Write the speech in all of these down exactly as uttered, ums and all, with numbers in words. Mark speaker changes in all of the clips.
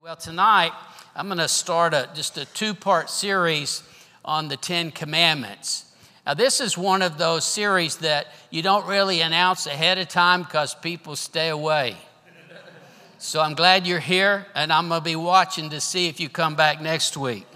Speaker 1: Well, tonight I'm going to start a, just a two-part series on the Ten Commandments. Now, this is one of those series that you don't really announce ahead of time because people stay away. So I'm glad you're here, and I'm going to be watching to see if you come back next week.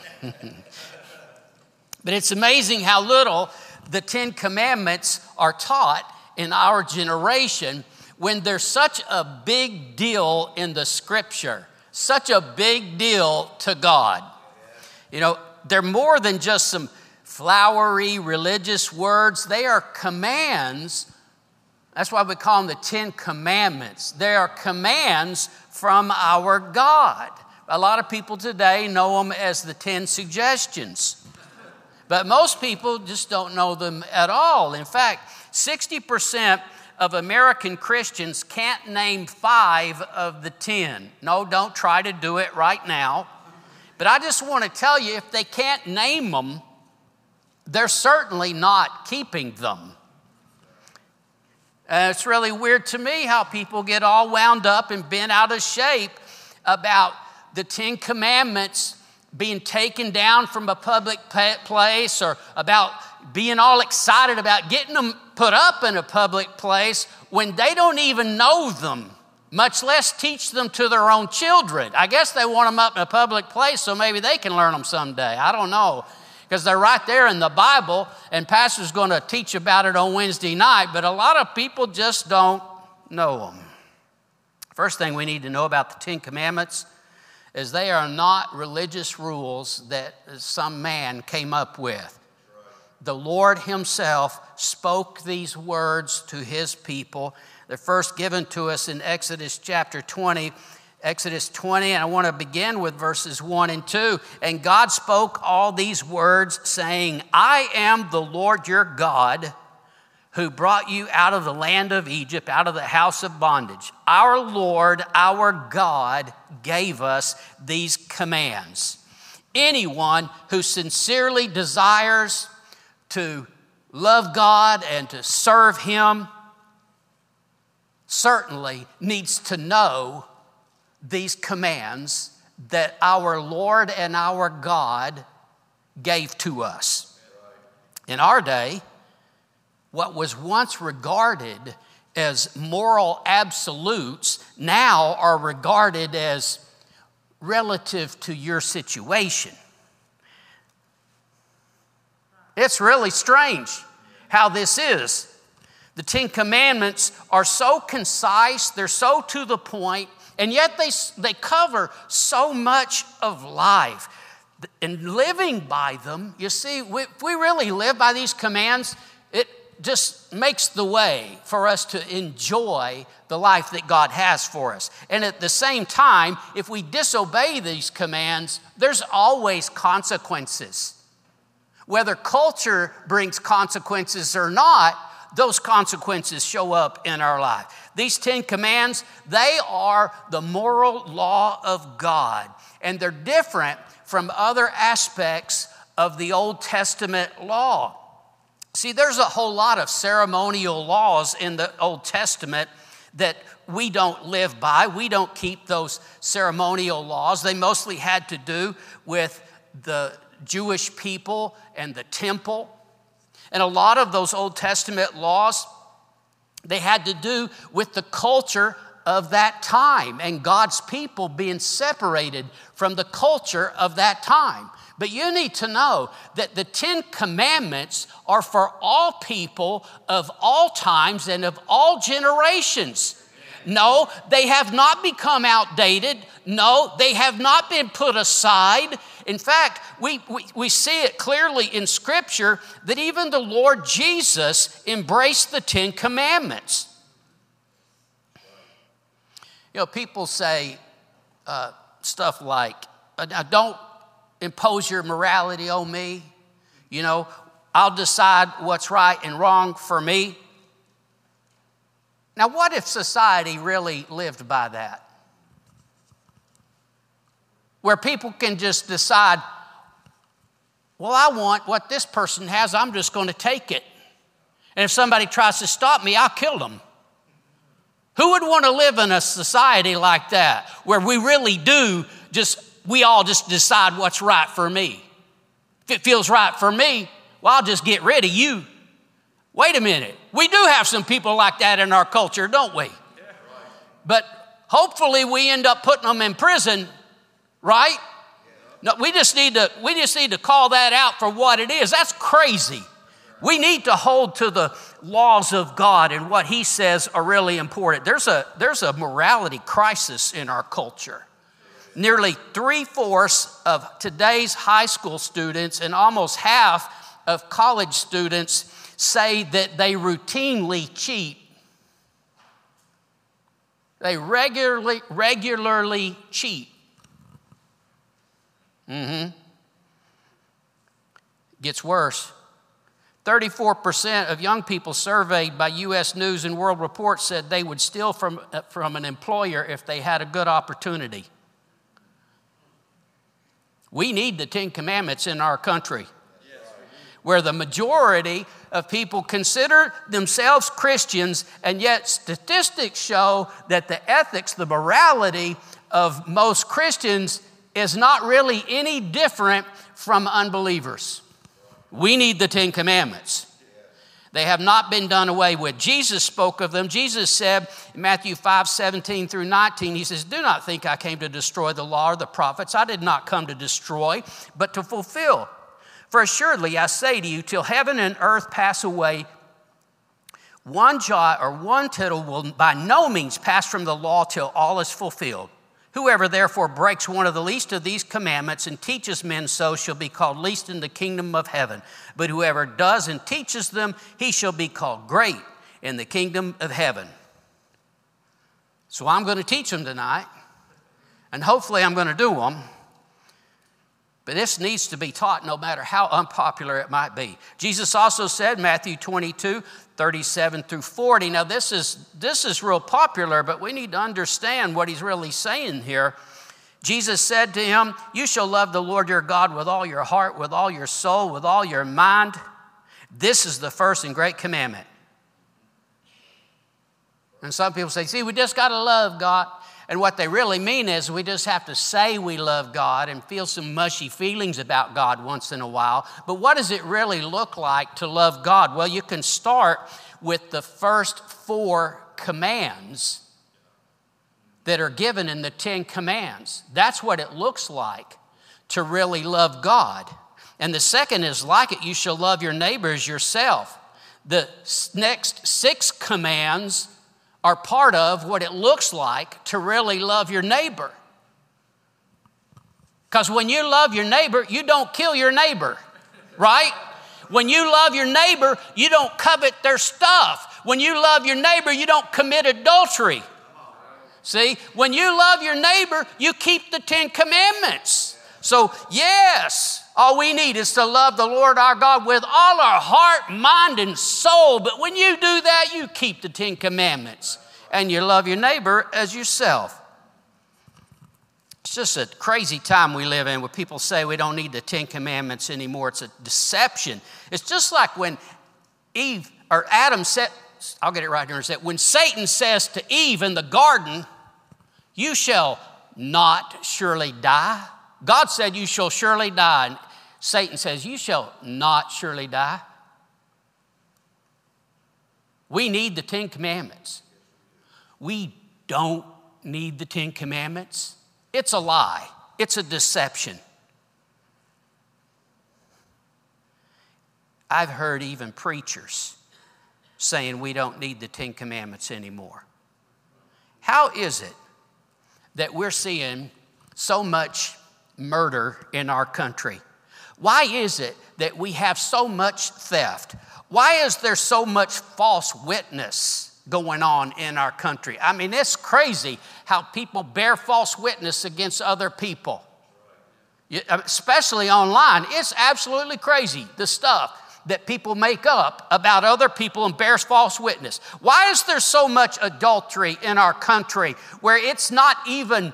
Speaker 1: But it's amazing how little the Ten Commandments are taught in our generation when there's such a big deal in the Scripture. Such a big deal to God. You know, they're more than just some flowery religious words. They are commands. That's why we call them the Ten Commandments. They are commands from our God. A lot of people today know them as the Ten Suggestions. But most people just don't know them at all. In fact, sixty percent of American Christians can't name five of the ten. No, don't try to do it right now. But I just want to tell you, if they can't name them, they're certainly not keeping them. And it's really weird to me how people get all wound up and bent out of shape about the Ten Commandments being taken down from a public place, or about being all excited about getting them put up in a public place when they don't even know them, much less teach them to their own children. I guess they want them up in a public place so maybe they can learn them someday. I don't know, because they're right there in the Bible, and pastor's going to teach about it on Wednesday night, but a lot of people just don't know them. First thing we need to know about the Ten Commandments is they are not religious rules that some man came up with. The Lord himself spoke these words to his people. They're first given to us in Exodus chapter twenty. Exodus twenty, and I want to begin with verses one and two. And God spoke all these words, saying, I am the Lord your God, who brought you out of the land of Egypt, out of the house of bondage. Our Lord, our God, gave us these commands. Anyone who sincerely desires to love God and to serve him certainly needs to know these commands that our Lord and our God gave to us. In our day, what was once regarded as moral absolutes now are regarded as relative to your situation. It's really strange how this is. The Ten Commandments are so concise, they're so to the point, and yet they, they cover so much of life. And living by them, you see, we, if we really live by these commands, it just makes the way for us to enjoy the life that God has for us. And at the same time, if we disobey these commands, there's always consequences. Whether culture brings consequences or not, those consequences show up in our life. These Ten Commands, they are the moral law of God, and they're different from other aspects of the Old Testament law. See, there's a whole lot of ceremonial laws in the Old Testament that we don't live by. We don't keep those ceremonial laws. They mostly had to do with the Jewish people and the temple. And a lot of those Old Testament laws, they had to do with the culture of that time and God's people being separated from the culture of that time. But you need to know that the Ten Commandments are for all people of all times and of all generations. No, they have not become outdated. No, they have not been put aside. In fact, we, we, we see it clearly in Scripture that even the Lord Jesus embraced the Ten Commandments. You know, people say uh, stuff like, don't impose your morality on me. You know, I'll decide what's right and wrong for me. Now, what if society really lived by that? Where people can just decide, well, I want what this person has, I'm just going to take it. And if somebody tries to stop me, I'll kill them. Who would want to live in a society like that, where we really do just, we all just decide what's right for me. If it feels right for me, well, I'll just get rid of you. Wait a minute. We do have some people like that in our culture, don't we? But hopefully we end up putting them in prison, right? No, we just need to, we just need to call that out for what it is. That's crazy. We need to hold to the laws of God, and what he says are really important. There's a, there's a morality crisis in our culture. Nearly three-fourths of today's high school students and almost half of college students say that they routinely cheat. They regularly, regularly cheat. Mm-hmm. Gets worse. thirty-four percent of young people surveyed by U S News and World Report said they would steal from, from an employer if they had a good opportunity. We need the Ten Commandments in our country, where the majority of people consider themselves Christians, and yet statistics show that the ethics, the morality of most Christians is not really any different from unbelievers. We need the Ten Commandments. They have not been done away with. Jesus spoke of them. Jesus said in Matthew five, seventeen through nineteen, he says, "Do not think I came to destroy the law or the prophets. I did not come to destroy, but to fulfill. For assuredly I say to you, till heaven and earth pass away, one jot or one tittle will by no means pass from the law till all is fulfilled. Whoever therefore breaks one of the least of these commandments and teaches men so shall be called least in the kingdom of heaven. But whoever does and teaches them, he shall be called great in the kingdom of heaven." So I'm going to teach them tonight, and hopefully I'm going to do them. But this needs to be taught no matter how unpopular it might be. Jesus also said, Matthew twenty-two, thirty-seven through forty. Now this is, this is real popular, but we need to understand what he's really saying here. Jesus said to him, "You shall love the Lord your God with all your heart, with all your soul, with all your mind. This is the first and great commandment." And some people say, see, we just got to love God. And what they really mean is we just have to say we love God and feel some mushy feelings about God once in a while. But what does it really look like to love God? Well, you can start with the first four commands that are given in the Ten Commands. That's what it looks like to really love God. And the second is like it, you shall love your neighbor as yourself. The next six commands are part of what it looks like to really love your neighbor. Because when you love your neighbor, you don't kill your neighbor, right? When you love your neighbor, you don't covet their stuff. When you love your neighbor, you don't commit adultery. See, when you love your neighbor, you keep the Ten Commandments. So yes, all we need is to love the Lord our God with all our heart, mind, and soul. But when you do that, you keep the Ten Commandments and you love your neighbor as yourself. It's just a crazy time we live in where people say we don't need the Ten Commandments anymore. It's a deception. It's just like when Eve or Adam said, I'll get it right here in a second. When Satan says to Eve in the garden, "You shall not surely die." God said, "You shall surely die." And Satan says, "You shall not surely die." We need the Ten Commandments. We don't need the Ten Commandments. It's a lie. It's a deception. I've heard even preachers saying we don't need the Ten Commandments anymore. How is it that we're seeing so much murder in our country? Why is it that we have so much theft? Why is there so much false witness going on in our country? I mean, it's crazy how people bear false witness against other people, especially online. It's absolutely crazy, the stuff that people make up about other people and bears false witness. Why is there so much adultery in our country where it's not even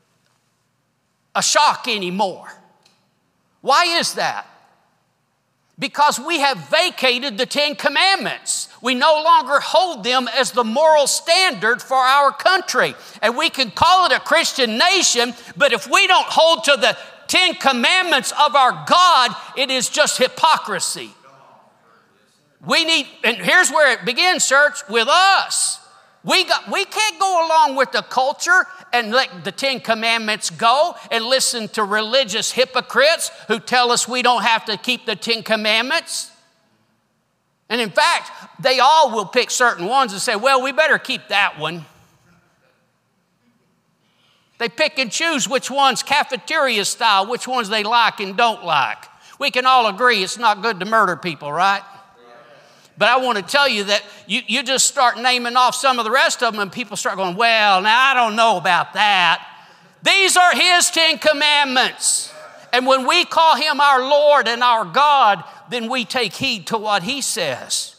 Speaker 1: a shock anymore? Why is that? because we have vacated the Ten Commandments. We no longer hold them as the moral standard for our country. And we can call it a Christian nation, but if we don't hold to the Ten Commandments of our God, it is just hypocrisy. We need, and here's where it begins, church, with us. We, got, we can't go along with the culture and let the Ten Commandments go and listen to religious hypocrites who tell us we don't have to keep the Ten Commandments. And in fact, they all will pick certain ones and say, well, we better keep that one. They pick and choose which ones cafeteria style, which ones they like and don't like. We can all agree it's not good to murder people, right? But I want to tell you that you, you just start naming off some of the rest of them and people start going, well, now I don't know about that. These are his Ten Commandments. And when we call him our Lord and our God, then we take heed to what he says.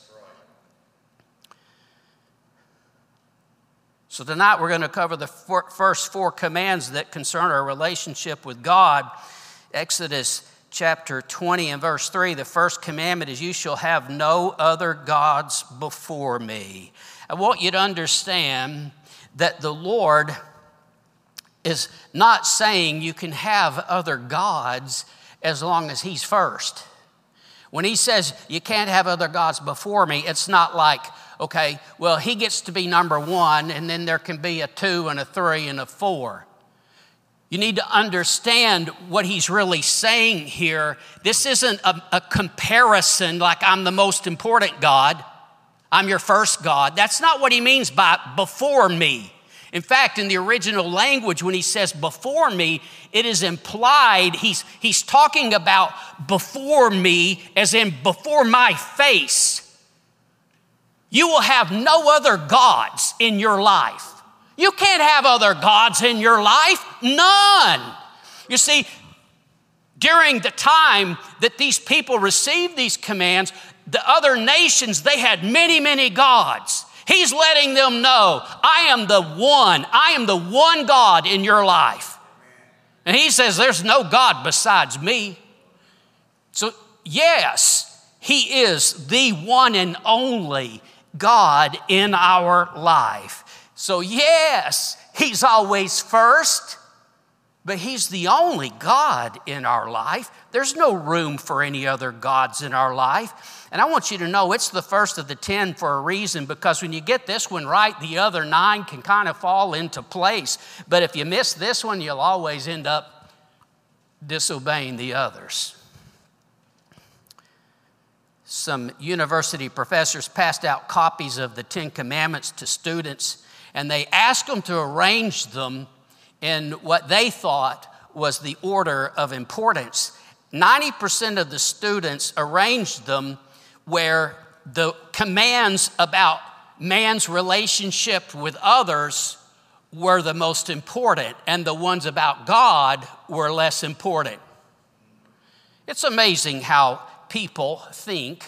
Speaker 1: So tonight we're going to cover the four, first four commands that concern our relationship with God. Exodus chapter twenty and verse three, the first commandment is, you shall have no other gods before me. I want you to understand that the Lord is not saying you can have other gods as long as he's first. When he says you can't have other gods before me, it's not like, okay, well, he gets to be number one and then there can be a two and a three and a four. You need to understand what he's really saying here. This isn't a, a comparison like I'm the most important God. I'm your first God. That's not what he means by before me. In fact, in the original language, when he says before me, it is implied he's, he's talking about before me as in before my face. You will have no other gods in your life. You can't have other gods in your life. None. You see, during the time that these people received these commands, the other nations, they had many, many gods. He's letting them know, I am the one. I am the one God in your life. And he says, there's no God besides me. So yes, he is the one and only God in our life. So yes, he's always first, but he's the only God in our life. There's no room for any other gods in our life. And I want you to know it's the first of the ten for a reason, because when you get this one right, the other nine can kind of fall into place. But if you miss this one, you'll always end up disobeying the others. Some university professors passed out copies of the Ten Commandments to students, and they asked them to arrange them in what they thought was the order of importance. ninety percent of the students arranged them where the commands about man's relationship with others were the most important, and the ones about God were less important. It's amazing how people think.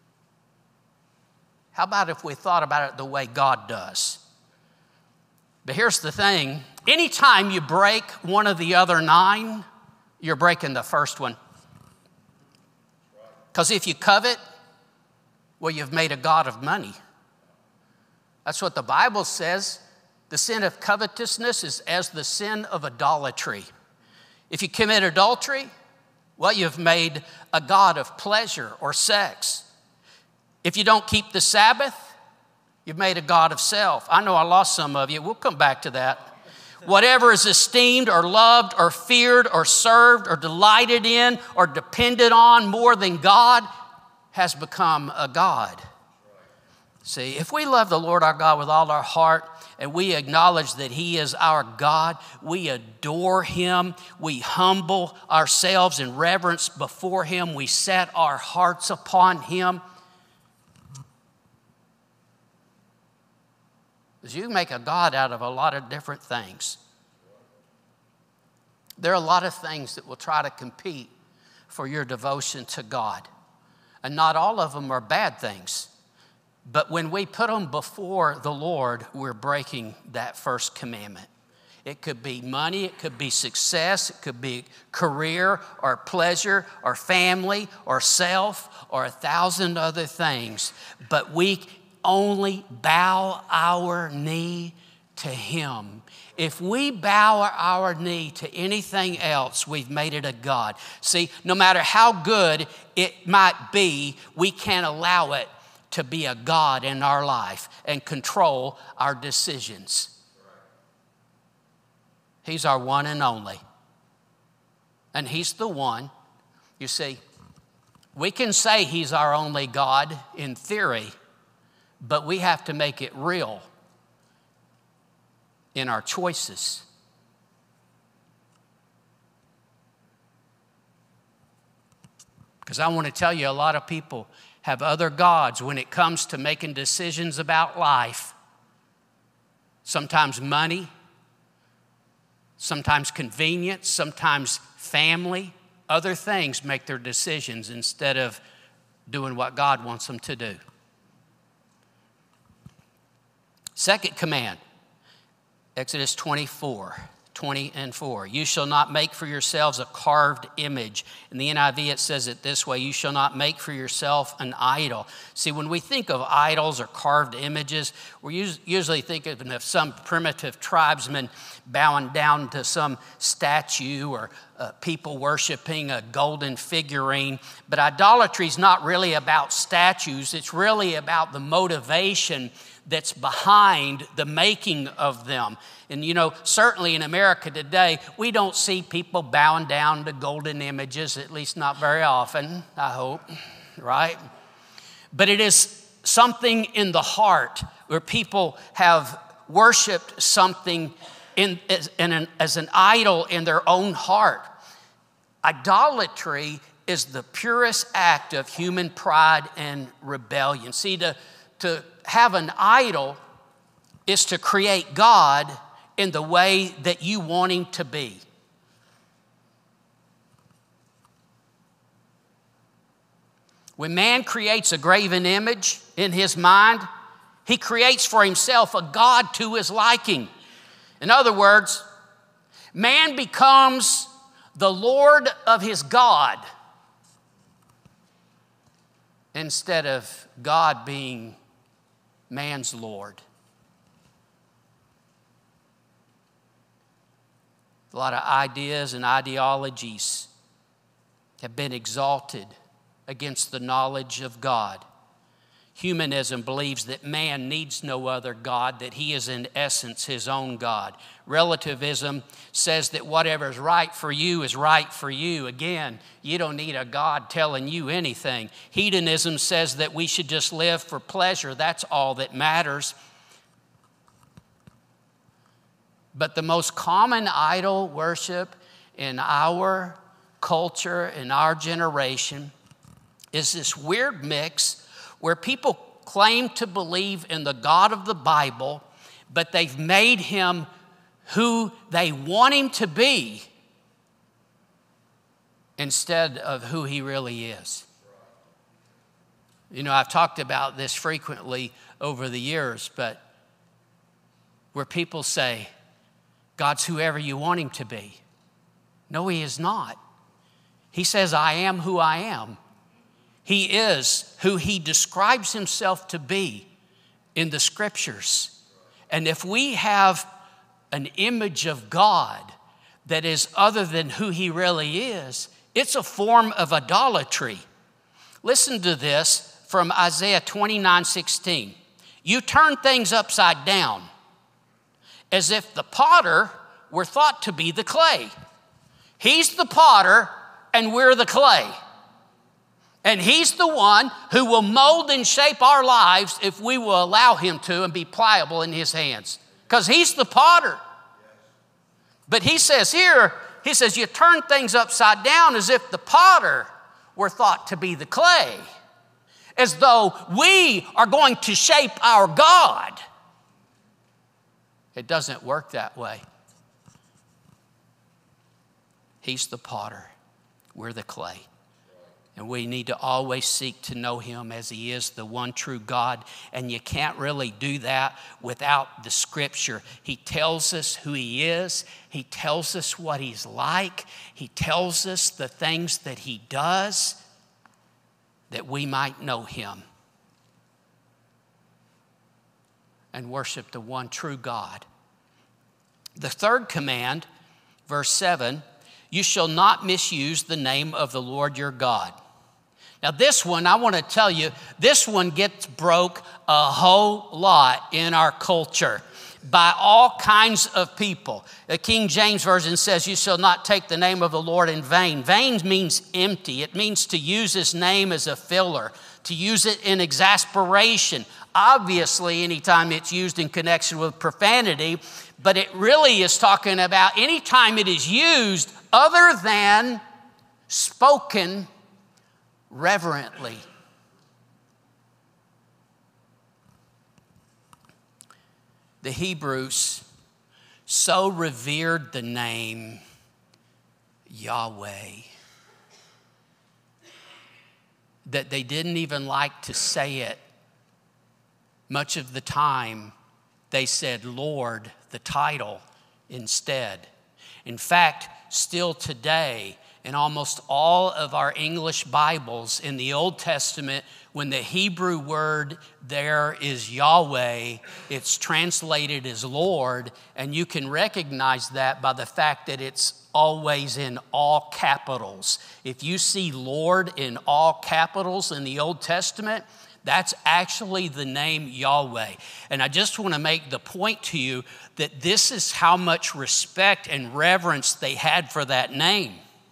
Speaker 1: How about if we thought about it the way God does? But here's the thing. Anytime you break one of the other nine, you're breaking the first one. Because if you covet, well, you've made a god of money. That's what the Bible says. The sin of covetousness is as the sin of idolatry. If you commit adultery, well, you've made a god of pleasure or sex. If you don't keep the Sabbath, you've made a god of self. I know I lost some of you. We'll come back to that. Whatever is esteemed or loved or feared or served or delighted in or depended on more than God has become a god. See, if we love the Lord our God with all our heart and we acknowledge that he is our God, we adore him, we humble ourselves in reverence before him, we set our hearts upon him. Because you make a god out of a lot of different things. There are a lot of things that will try to compete for your devotion to God. And not all of them are bad things. But when we put them before the Lord, we're breaking that first commandment. It could be money. It could be success. It could be career or pleasure or family or self or a thousand other things. But we only bow our knee to Him. If we bow our knee to anything else, we've made it a god. See, no matter how good it might be, we can't allow it to be a god in our life and control our decisions. He's our one and only. And He's the one, you see, we can say He's our only God in theory, but we have to make it real in our choices. Because I want to tell you, a lot of people have other gods when it comes to making decisions about life. Sometimes money, sometimes convenience, sometimes family, other things make their decisions instead of doing what God wants them to do. Second command, Exodus twenty-four, twenty and four. You shall not make for yourselves a carved image. In the N I V, it says it this way: you shall not make for yourself an idol. See, when we think of idols or carved images, we're usually thinking of some primitive tribesman bowing down to some statue or uh, people worshiping a golden figurine. But idolatry is not really about statues. It's really about the motivation that's behind the making of them. And you know, certainly in America today, we don't see people bowing down to golden images, at least not very often, I hope, right? But it is something in the heart where people have worshiped something in, as, in an, as an idol in their own heart. Idolatry is the purest act of human pride and rebellion. See, to, to have an idol is to create God in the way that you want Him to be. When man creates a graven image in his mind, he creates for himself a God to his liking. In other words, man becomes the Lord of his God instead of God being man's Lord. A lot of ideas and ideologies have been exalted against the knowledge of God. Humanism believes that man needs no other God, that he is in essence his own God. Relativism says that whatever is right for you is right for you. Again, you don't need a God telling you anything. Hedonism says that we should just live for pleasure. That's all that matters. But the most common idol worship in our culture, in our generation, is this weird mix where people claim to believe in the God of the Bible, but they've made Him who they want Him to be instead of who He really is. You know, I've talked about this frequently over the years, but where people say, God's whoever you want Him to be. No, He is not. He says, I am who I am. He is who He describes Himself to be in the Scriptures. And if we have an image of God that is other than who He really is, it's a form of idolatry. Listen to this from Isaiah twenty-nine sixteen. You turn things upside down as if the potter were thought to be the clay. He's the potter and we're the clay. And He's the one who will mold and shape our lives if we will allow Him to and be pliable in His hands. Because He's the potter. But He says here, He says, you turn things upside down as if the potter were thought to be the clay. As though we are going to shape our God. It doesn't work that way. He's the potter. We're the clay. And we need to always seek to know him as he is the one true God. And you can't really do that without the scripture. He tells us who he is. He tells us what he's like. He tells us the things that he does that we might know him and worship the one true God. The third command, verse seven, you shall not misuse the name of the Lord your God. Now this one, I want to tell you, this one gets broke a whole lot in our culture by all kinds of people. The King James Version says, you shall not take the name of the Lord in vain. Vain means empty. It means to use his name as a filler, to use it in exasperation. Obviously, anytime it's used in connection with profanity, but it really is talking about anytime it is used other than spoken reverently. The Hebrews so revered the name Yahweh that they didn't even like to say it. Much of the time, they said Lord, the title, instead. In fact, still today, in almost all of our English Bibles in the Old Testament, when the Hebrew word there is Yahweh, it's translated as Lord, and you can recognize that by the fact that it's always in all capitals. If you see Lord in all capitals in the Old Testament, that's actually the name Yahweh. And I just want to make the point to you that this is how much respect and reverence they had for that name.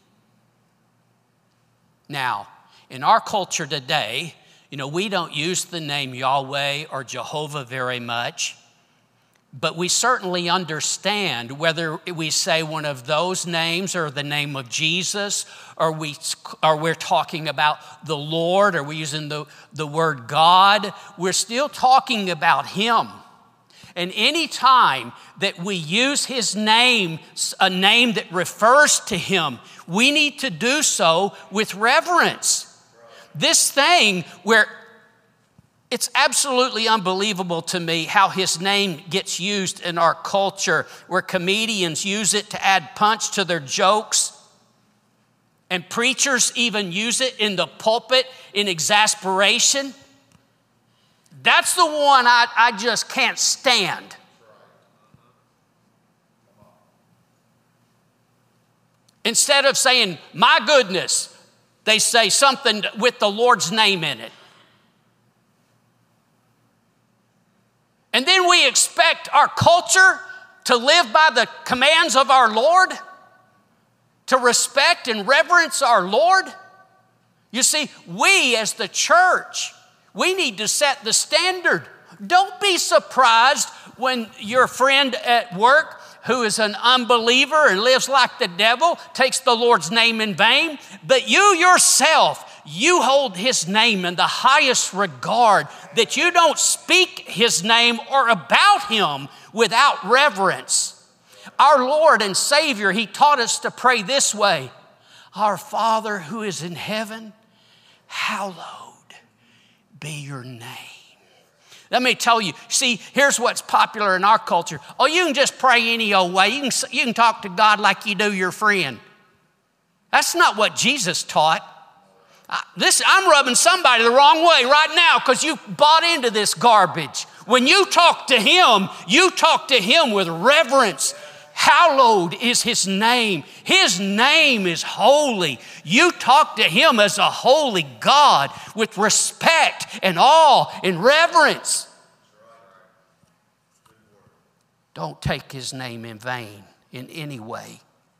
Speaker 1: Now, in our culture today, you know, we don't use the name Yahweh or Jehovah very much, but we certainly understand whether we say one of those names or the name of Jesus, or, we, or we're talking about the Lord, or we're using the, the word God, we're still talking about him. And any time that we use his name, a name that refers to him, we need to do so with reverence. This thing where it's absolutely unbelievable to me how his name gets used in our culture, where comedians use it to add punch to their jokes, and preachers even use it in the pulpit in exasperation. That's the one I, I just can't stand. Instead of saying, my goodness, they say something with the Lord's name in it. And then we expect our culture to live by the commands of our Lord, to respect and reverence our Lord. You see, we as the church, we need to set the standard. Don't be surprised when your friend at work who is an unbeliever and lives like the devil takes the Lord's name in vain, but you yourself, you hold his name in the highest regard, that you don't speak his name or about him without reverence. Our Lord and Savior, he taught us to pray this way: Our Father who is in heaven, hallowed be your name. Let me tell you, see, here's what's popular in our culture. Oh, you can just pray any old way. You can, you can talk to God like you do your friend. That's not what Jesus taught. I, this, I'm rubbing somebody the wrong way right now because you bought into this garbage. When you talk to him, you talk to him with reverence. Hallowed is his name. His name is holy. You talk to him as a holy God with respect and awe and reverence. Don't take his name in vain in any way.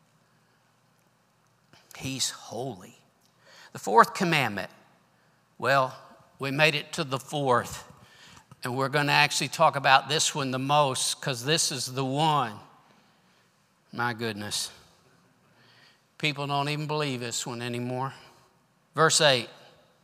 Speaker 1: He's holy. The fourth commandment, well, we made it to the fourth, and we're going to actually talk about this one the most because this is the one. My goodness. People don't even believe this one anymore. Verse eight.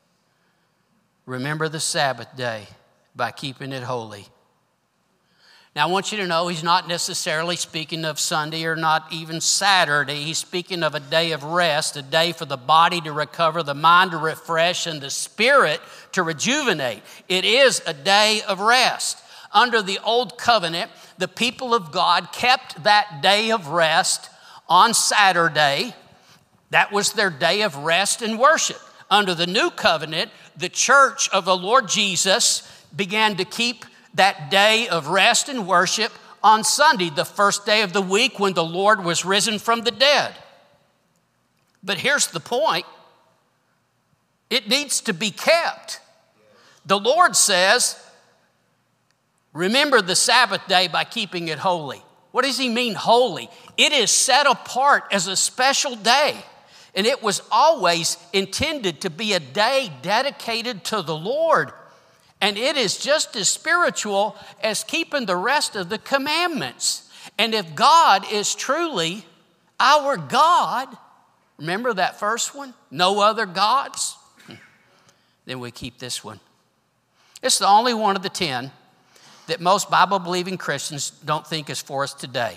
Speaker 1: Remember the Sabbath day by keeping it holy. Now, I want you to know he's not necessarily speaking of Sunday or not even Saturday. He's speaking of a day of rest, a day for the body to recover, the mind to refresh, and the spirit to rejuvenate. It is a day of rest. Under the old covenant, the people of God kept that day of rest on Saturday. That was their day of rest and worship. Under the new covenant, the church of the Lord Jesus began to keep that day of rest and worship on Sunday, the first day of the week when the Lord was risen from the dead. But here's the point. It needs to be kept. The Lord says, remember the Sabbath day by keeping it holy. What does he mean holy? It is set apart as a special day. And it was always intended to be a day dedicated to the Lord. And it is just as spiritual as keeping the rest of the commandments. And if God is truly our God, remember that first one? No other gods? Then we keep this one. It's the only one of the ten that most Bible-believing Christians don't think is for us today.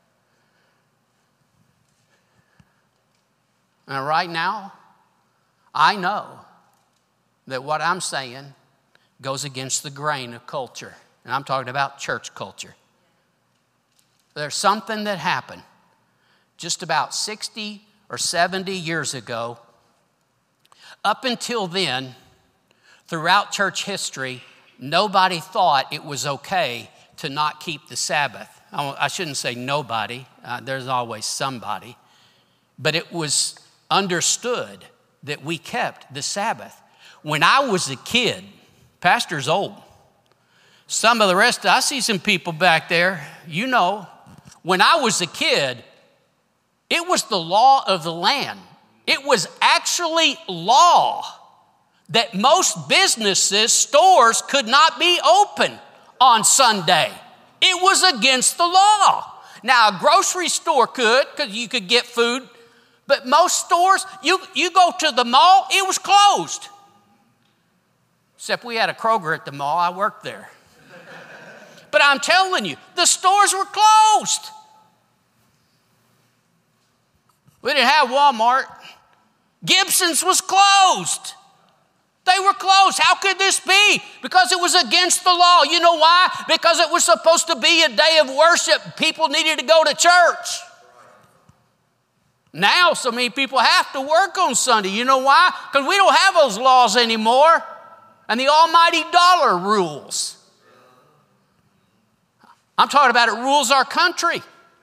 Speaker 1: And right now, I know that what I'm saying goes against the grain of culture. And I'm talking about church culture. There's something that happened just about sixty or seventy years ago. Up until then, throughout church history, nobody thought it was okay to not keep the Sabbath. I shouldn't say nobody. Uh, there's always somebody. But it was understood that we kept the Sabbath. When I was a kid, Pastor's old. Some of the rest, I see some people back there, you know. When I was a kid, it was the law of the land. It was actually law that most businesses, stores could not be open on Sunday. It was against the law. Now, a grocery store could, because you could get food, but most stores, you, you go to the mall, it was closed. Except we had a Kroger at the mall. I worked there. But I'm telling you, the stores were closed. We didn't have Walmart. Gibson's was closed. They were closed. How could this be? Because it was against the law. You know why? Because it was supposed to be a day of worship. People needed to go to church. Now, so many people have to work on Sunday. You know why? Because we don't have those laws anymore. And the almighty dollar rules. I'm talking about it rules our country.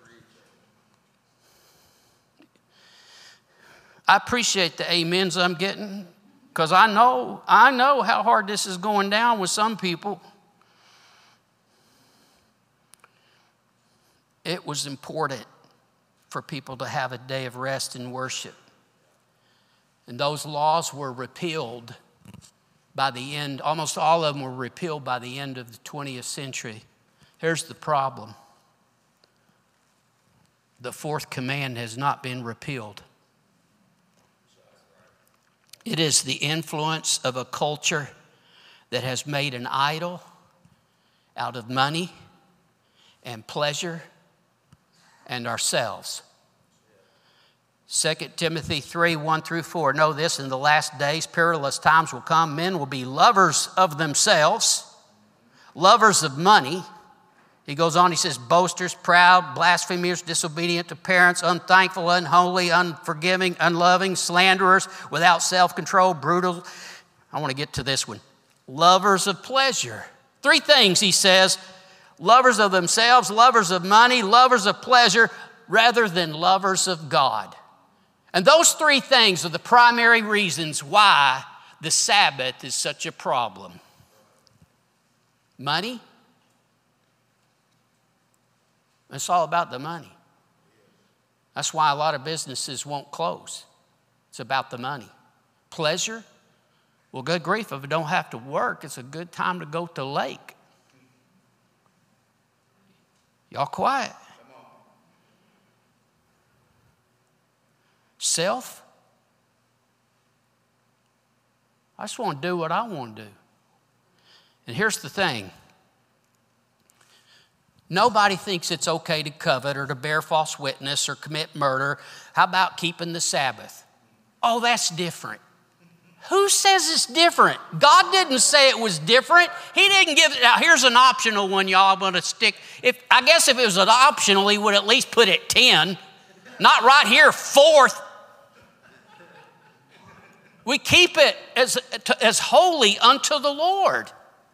Speaker 1: I appreciate the amens I'm getting because I know, I know how hard this is going down with some people. It was important for people to have a day of rest and worship. And those laws were repealed by the end, almost all of them were repealed by the end of the twentieth century. Here's the problem. The fourth command has not been repealed. It is the influence of a culture that has made an idol out of money and pleasure and ourselves. Second Timothy three, one through four. Know this, in the last days, perilous times will come. Men will be lovers of themselves, lovers of money. He goes on, he says, boasters, proud, blasphemers, disobedient to parents, unthankful, unholy, unforgiving, unloving, slanderers, without self-control, brutal. I want to get to this one. Lovers of pleasure. Three things, he says. Lovers of themselves, lovers of money, lovers of pleasure, rather than lovers of God. And those three things are the primary reasons why the Sabbath is such a problem. Money. It's all about the money. That's why a lot of businesses won't close. It's about the money. Pleasure. Well, good grief, if I don't have to work, it's a good time to go to the lake. Y'all quiet. Self. I just want to do what I want to do. And here's the thing. Nobody thinks it's okay to covet or to bear false witness or commit murder. How about keeping the Sabbath? Oh, that's different. Who says it's different? God didn't say it was different. He didn't give it. Now, here's an optional one, y'all. I'm going to stick. If I guess if it was an optional, he would at least put it ten. Not right here, fourth. We keep it as, as holy unto the Lord.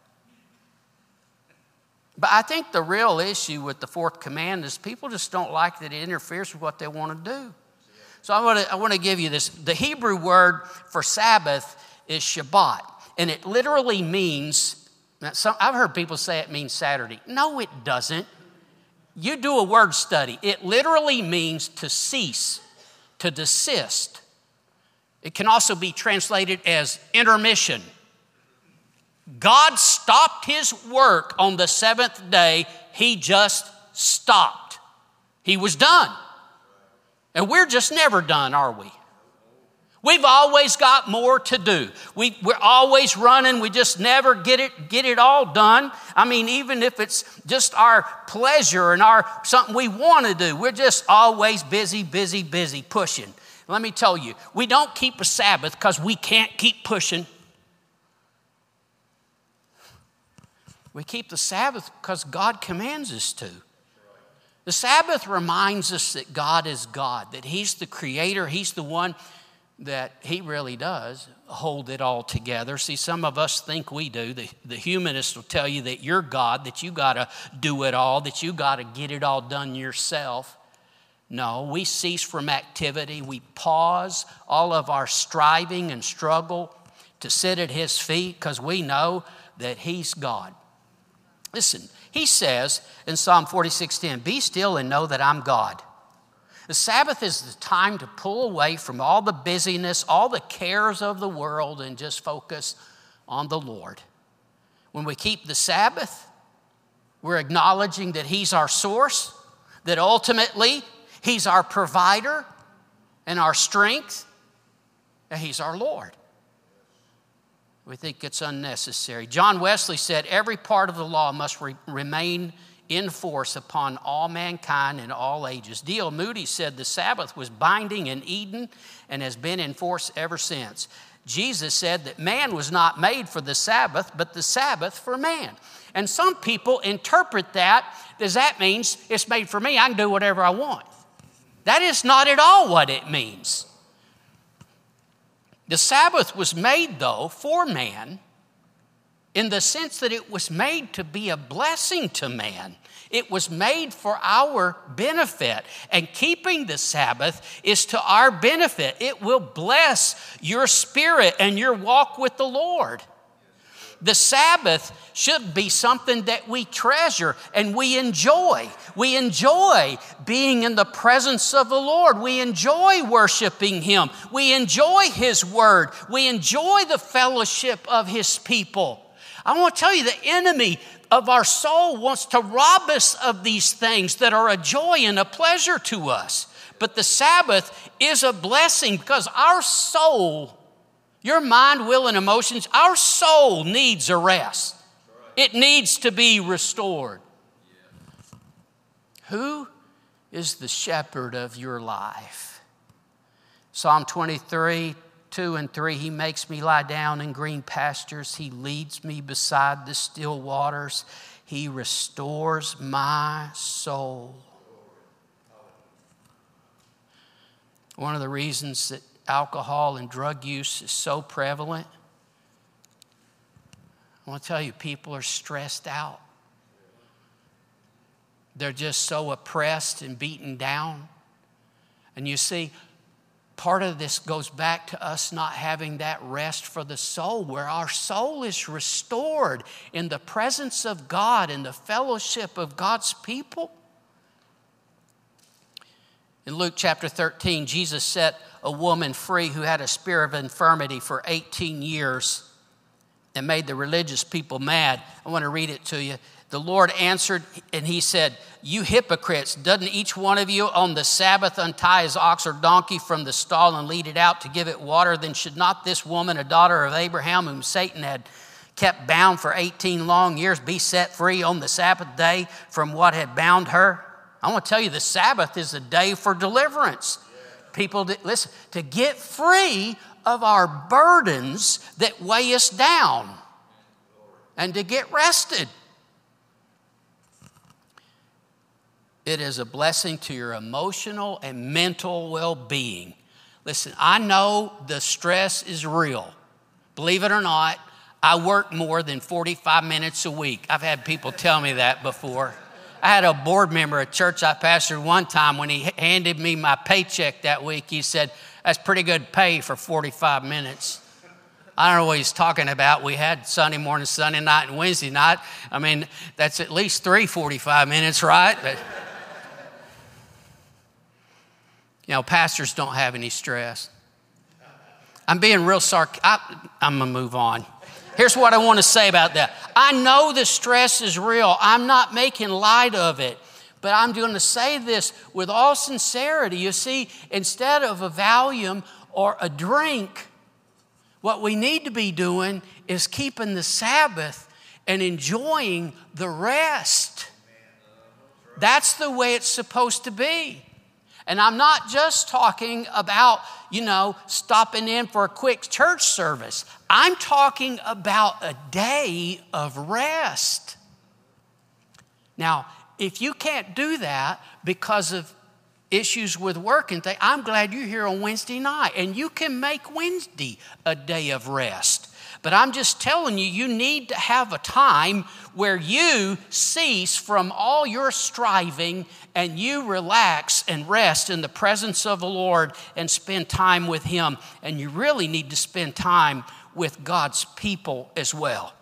Speaker 1: But I think the real issue with the fourth command is people just don't like that it interferes with what they want to do. So I want to I want to give you this. The Hebrew word for Sabbath is Shabbat, and it literally means, some, I've heard people say it means Saturday. No, it doesn't. You do a word study. It literally means to cease, to desist. It can also be translated as intermission. God stopped his work on the seventh day. He just stopped. He was done. And we're just never done, are we? We've always got more to do. We, we're always running. We just never get it, get it all done. I mean, even if it's just our pleasure and our something we want to do, we're just always busy, busy, busy, pushing. Let me tell you, we don't keep a Sabbath because we can't keep pushing. We keep the Sabbath because God commands us to. The Sabbath reminds us that God is God, that he's the creator. He's the one that he really does hold it all together. See, some of us think we do. The, the humanists will tell you that you're God, that you got to do it all, that you got to get it all done yourself. No, we cease from activity. We pause all of our striving and struggle to sit at his feet because we know that he's God. Listen, he says in Psalm forty-six ten, be still and know that I'm God. The Sabbath is the time to pull away from all the busyness, all the cares of the world, and just focus on the Lord. When we keep the Sabbath, we're acknowledging that he's our source, that ultimately he's our provider and our strength, and he's our Lord. We think it's unnecessary. John Wesley said, every part of the law must re- remain in force upon all mankind in all ages. D L Moody said the Sabbath was binding in Eden and has been in force ever since. Jesus said that man was not made for the Sabbath, but the Sabbath for man. And some people interpret that as that means it's made for me, I can do whatever I want. That is not at all what it means. The Sabbath was made, though, for man in the sense that it was made to be a blessing to man. It was made for our benefit. And keeping the Sabbath is to our benefit. It will bless your spirit and your walk with the Lord. The Sabbath should be something that we treasure and we enjoy. We enjoy being in the presence of the Lord. We enjoy worshiping him. We enjoy his word. We enjoy the fellowship of his people. I want to tell you, the enemy of our soul wants to rob us of these things that are a joy and a pleasure to us. But the Sabbath is a blessing because our soul, your mind, will, and emotions, our soul needs a rest. It needs to be restored. Who is the shepherd of your life? Psalm twenty-three, two and three, he makes me lie down in green pastures. He leads me beside the still waters. He restores my soul. One of the reasons that alcohol and drug use is so prevalent, I want to tell you, people are stressed out. They're just so oppressed and beaten down. And you see, part of this goes back to us not having that rest for the soul, where our soul is restored in the presence of God, in the fellowship of God's people. In Luke chapter thirteen, Jesus set a woman free who had a spirit of infirmity for eighteen years and made the religious people mad. I want to read it to you. The Lord answered and he said, you hypocrites, doesn't each one of you on the Sabbath untie his ox or donkey from the stall and lead it out to give it water? Then should not this woman, a daughter of Abraham, whom Satan had kept bound for eighteen long years be set free on the Sabbath day from what had bound her? I want to tell you, the Sabbath is a day for deliverance. People, that, listen, to get free of our burdens that weigh us down and to get rested. It is a blessing to your emotional and mental well-being. Listen, I know the stress is real. Believe it or not, I work more than forty-five minutes a week. I've had people tell me that before. I had a board member at church I pastored one time, when he handed me my paycheck that week, he said, "That's pretty good pay for forty-five minutes. I don't know what he's talking about. We had Sunday morning, Sunday night, and Wednesday night. I mean, that's at least three forty-five minutes, right? But, you know, pastors don't have any stress. I'm being real sarcastic. I'm going to move on. Here's what I want to say about that. I know the stress is real. I'm not making light of it. But I'm going to say this with all sincerity. You see, instead of a Valium or a drink, what we need to be doing is keeping the Sabbath and enjoying the rest. That's the way it's supposed to be. And I'm not just talking about, you know, stopping in for a quick church service. I'm talking about a day of rest. Now, if you can't do that because of issues with work and things, I'm glad you're here on Wednesday night, and you can make Wednesday a day of rest. But I'm just telling you, you need to have a time where you cease from all your striving and you relax and rest in the presence of the Lord and spend time with Him. And you really need to spend time with God's people as well.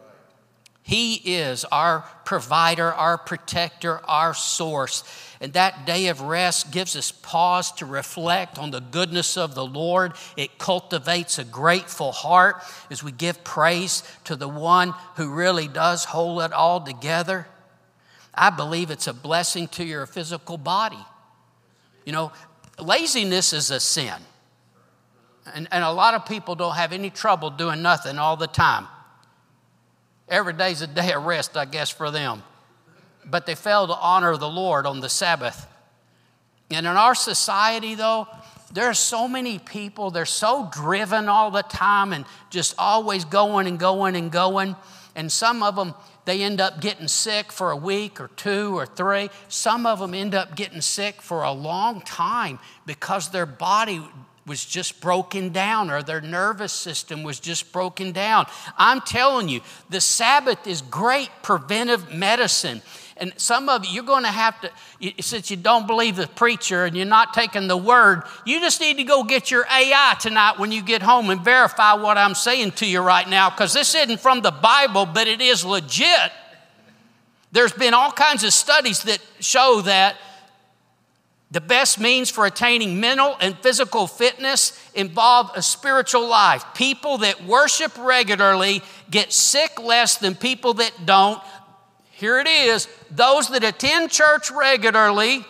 Speaker 1: He is our provider, our protector, our source. And that day of rest gives us pause to reflect on the goodness of the Lord. It cultivates a grateful heart as we give praise to the one who really does hold it all together. I believe it's a blessing to your physical body. You know, laziness is a sin. And, and a lot of people don't have any trouble doing nothing all the time. Every day's a day of rest, I guess, for them. But they fail to honor the Lord on the Sabbath. And in our society, though, there are so many people, they're so driven all the time and just always going and going and going. And some of them, they end up getting sick for a week or two or three. Some of them end up getting sick for a long time because their body was just broken down, or their nervous system was just broken down. I'm telling you, the Sabbath is great preventive medicine. And some of you, you're going to have to, since you don't believe the preacher and you're not taking the word, you just need to go get your A I tonight when you get home and verify what I'm saying to you right now, because this isn't from the Bible, but it is legit. There's been all kinds of studies that show that the best means for attaining mental and physical fitness involve a spiritual life. People that worship regularly get sick less than people that don't. Here it is. Those that attend church regularly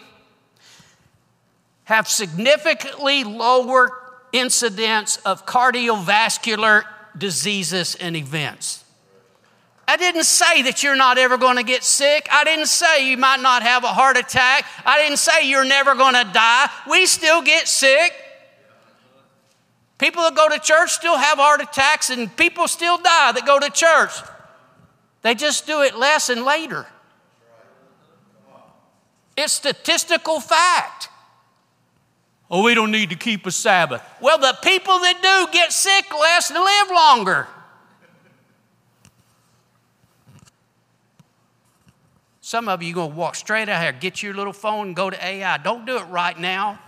Speaker 1: have significantly lower incidence of cardiovascular diseases and events. I didn't say that you're not ever going to get sick. I didn't say you might not have a heart attack. I didn't say you're never going to die. We still get sick. People that go to church still have heart attacks, and people still die that go to church. They just do it less and later. It's statistical fact. Oh, we don't need to keep a Sabbath. Well, the people that do get sick less and live longer. Some of you are going to walk straight out here, get your little phone and go to A I. Don't do it right now.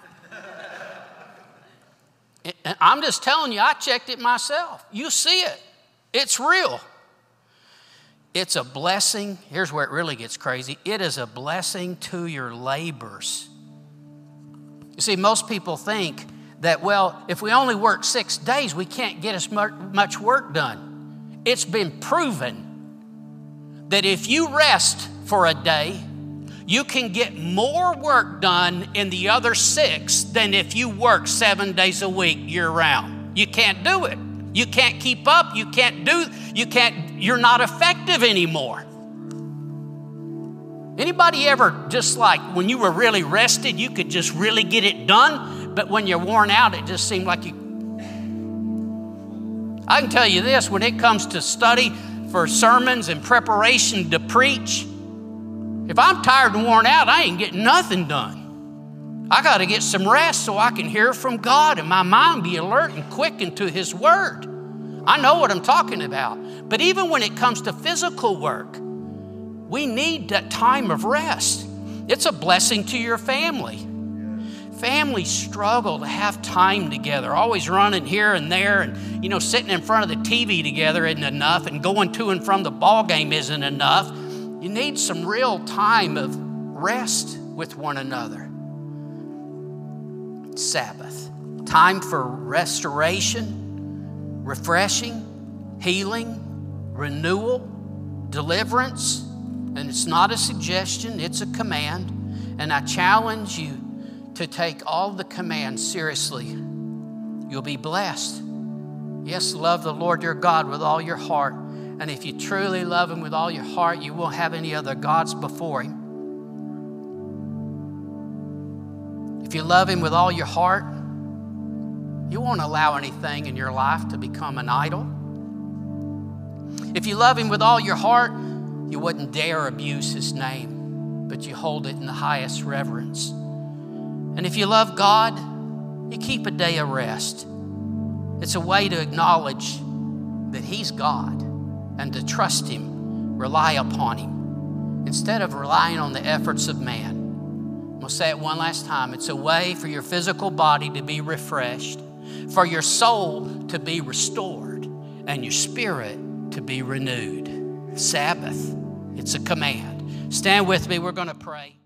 Speaker 1: I'm just telling you, I checked it myself. You see it. It's real. It's a blessing. Here's where it really gets crazy. It is a blessing to your labors. You see, most people think that, well, if we only work six days, we can't get as much work done. It's been proven that if you rest for a day, you can get more work done in the other six than if you work seven days a week year round. You can't do it. You can't keep up. You can't do, you can't you're not effective anymore. Anybody ever just like when you were really rested, you could just really get it done, but when you're worn out, it just seemed like you... I can tell you this, when it comes to study for sermons and preparation to preach, if I'm tired and worn out, I ain't getting nothing done. I got to get some rest so I can hear from God and my mind be alert and quickened to His Word. I know what I'm talking about. But even when it comes to physical work, we need that time of rest. It's a blessing to your family. Families struggle to have time together, always running here and there, and you know, sitting in front of the T V together isn't enough, and going to and from the ball game isn't enough. You need some real time of rest with one another. Sabbath, time for restoration, refreshing, healing, renewal, deliverance. And it's not a suggestion, it's a command. And I challenge you to take all the commands seriously. You'll be blessed. Yes, love the Lord your God with all your heart. And if you truly love Him with all your heart, you won't have any other gods before Him. If you love Him with all your heart, you won't allow anything in your life to become an idol. If you love Him with all your heart, you wouldn't dare abuse His name, but you hold it in the highest reverence. And if you love God, you keep a day of rest. It's a way to acknowledge that He's God and to trust Him, rely upon Him, instead of relying on the efforts of man. I'm going to say it one last time. It's a way for your physical body to be refreshed, for your soul to be restored, and your spirit to be renewed. Sabbath, it's a command. Stand with me. We're going to pray.